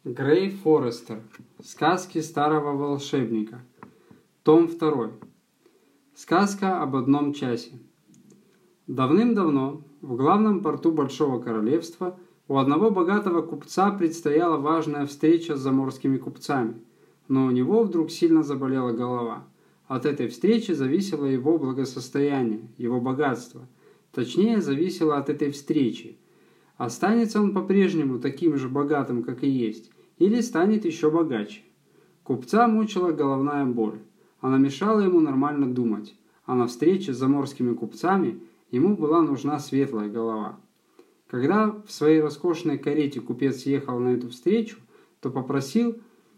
Грей Форестер. Сказки старого волшебника. Том 2. Сказка об одном часе. Давным-давно в главном порту Большого Королевства у одного богатого купца предстояла важная встреча с заморскими купцами, но у него вдруг сильно заболела голова. От этой встречи зависело его благосостояние, его богатство. Точнее, зависело от этой встречи. Останется он по-прежнему таким же богатым, как и есть, или станет еще богаче. Купца мучила головная боль. Она мешала ему нормально думать, а на встрече с заморскими купцами ему была нужна светлая голова. Когда в своей роскошной карете купец ехал на эту встречу, то попросил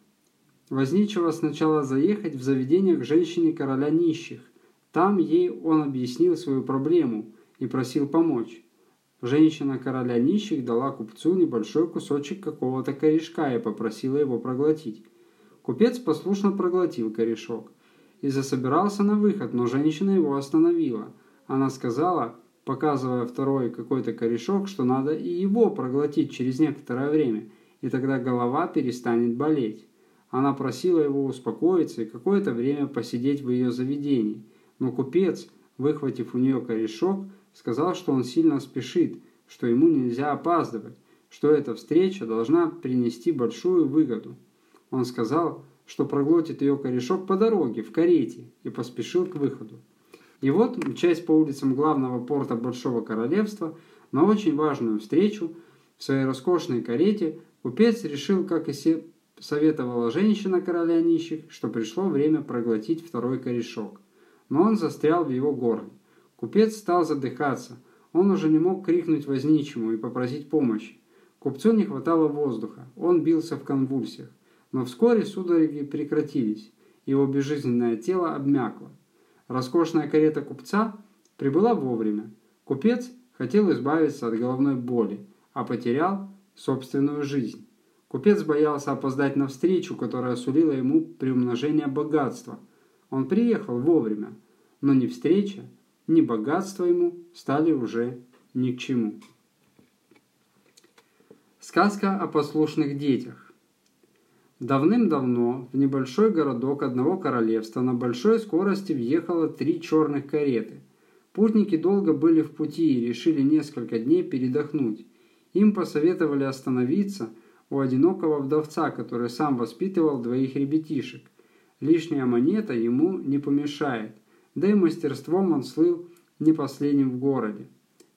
возничего сначала заехать в заведение к женщине короля нищих. Там ей он объяснил свою проблему и просил помочь. Женщина короля нищих дала купцу небольшой кусочек какого-то корешка и попросила его проглотить. Купец послушно проглотил корешок и засобирался на выход, но женщина его остановила. Она сказала, показывая второй какой-то корешок, что надо и его проглотить через некоторое время, и тогда голова перестанет болеть. Она просила его успокоиться и какое-то время посидеть в ее заведении, но купец, выхватив у нее корешок, сказал, что он сильно спешит, что ему нельзя опаздывать, что эта встреча должна принести большую выгоду. Он сказал, что проглотит ее корешок по дороге, в карете, и поспешил к выходу. И вот, мчась по улицам главного порта Большого Королевства на очень важную встречу в своей роскошной карете, купец решил, как и советовала женщина короля нищих, что пришло время проглотить второй корешок. Но он застрял в его горле. Купец стал задыхаться. Он уже не мог крикнуть возничему и попросить помощи. Купцу не хватало воздуха. Он бился в конвульсиях. Но вскоре судороги прекратились. Его безжизненное тело обмякло. Роскошная карета купца прибыла вовремя. Купец хотел избавиться от головной боли, а потерял собственную жизнь. Купец боялся опоздать на встречу, которая сулила ему приумножение богатства. Он приехал вовремя, но ни встреча, ни богатство ему стали уже ни к чему. Сказка о послушных детях. Давным-давно в небольшой городок одного королевства на большой скорости въехало 3 черных кареты. Путники долго были в пути и решили несколько дней передохнуть. Им посоветовали остановиться у одинокого вдовца, который сам воспитывал 2 ребятишек. Лишняя монета ему не помешает, да и мастерством он слыл не последним в городе.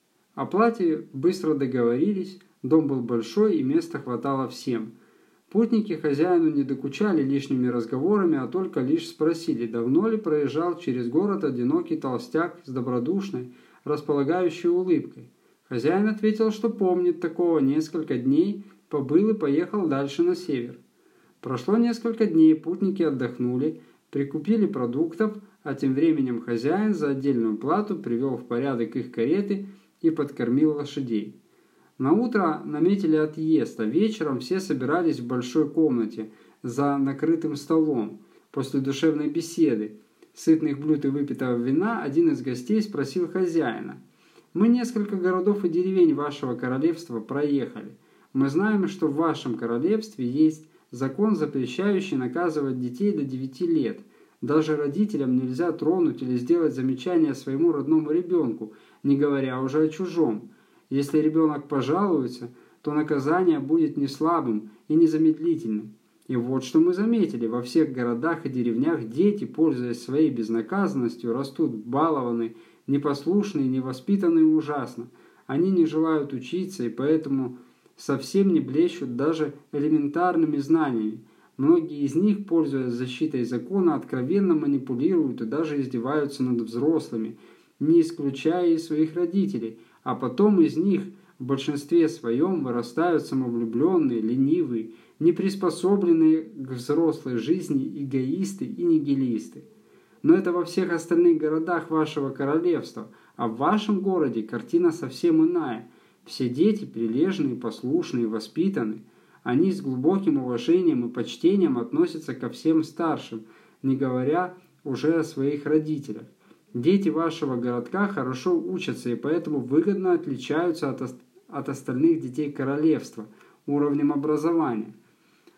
О плате быстро договорились, дом был большой и места хватало всем. Путники хозяину не докучали лишними разговорами, а только лишь спросили, давно ли проезжал через город одинокий толстяк с добродушной, располагающей улыбкой. Хозяин ответил, что помнит такого, несколько дней побыл и поехал дальше на север. Прошло несколько дней, путники отдохнули, прикупили продуктов, а тем временем хозяин за отдельную плату привел в порядок их кареты и подкормил лошадей. На утро наметили отъезд, а вечером все собирались в большой комнате за накрытым столом. После душевной беседы, сытных блюд и выпитого вина, один из гостей спросил хозяина: «Мы несколько городов и деревень вашего королевства проехали. Мы знаем, что в вашем королевстве есть закон, запрещающий наказывать детей до 9 лет. Даже родителям нельзя тронуть или сделать замечание своему родному ребенку, не говоря уже о чужом. Если ребенок пожалуется, то наказание будет не слабым и незамедлительным. И вот что мы заметили: во всех городах и деревнях дети, пользуясь своей безнаказанностью, растут балованы, непослушные, невоспитанные ужасно. Они не желают учиться и поэтому совсем не блещут даже элементарными знаниями. Многие из них, пользуясь защитой закона, откровенно манипулируют и даже издеваются над взрослыми, не исключая и своих родителей, а потом из них в большинстве своем вырастают самовлюбленные, ленивые, неприспособленные к взрослой жизни эгоисты и нигилисты. Но это во всех остальных городах вашего королевства, а в вашем городе картина совсем иная. Все дети прилежные, послушные, воспитаны. Они с глубоким уважением и почтением относятся ко всем старшим, не говоря уже о своих родителях. Дети вашего городка хорошо учатся и поэтому выгодно отличаются от остальных детей королевства уровнем образования.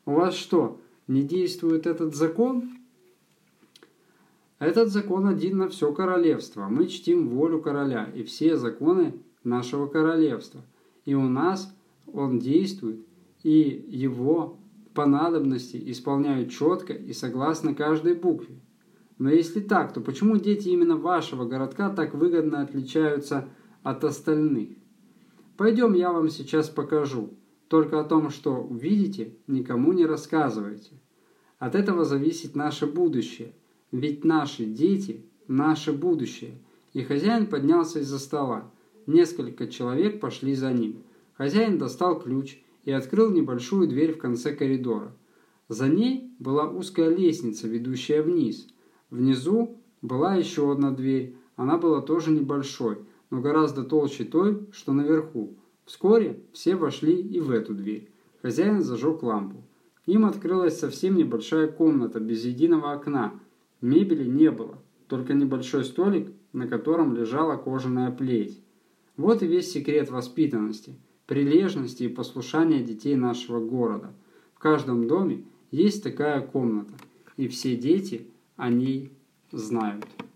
У вас что, не действует этот закон? Этот закон один на все королевство. Мы чтим волю короля и все законы нашего королевства. И у нас он действует, и его по надобности исполняют четко и согласно каждой букве. Но если так, то почему дети именно вашего городка так выгодно отличаются от остальных? Пойдем, я вам сейчас покажу. Только о том, что увидите, никому не рассказывайте. От этого зависит наше будущее. Ведь наши дети – наше будущее. И хозяин поднялся из-за стола. Несколько человек пошли за ним. Хозяин достал ключ и открыл небольшую дверь в конце коридора. За ней была узкая лестница, ведущая вниз. Внизу была еще одна дверь. Она была тоже небольшой, но гораздо толще той, что наверху. Вскоре все вошли и в эту дверь. Хозяин зажег лампу. Им открылась совсем небольшая комната, без единого окна. Мебели не было, только небольшой столик, на котором лежала кожаная плеть. Вот и весь секрет воспитанности, прилежности и послушания детей нашего города. В каждом доме есть такая комната, и все дети о ней знают.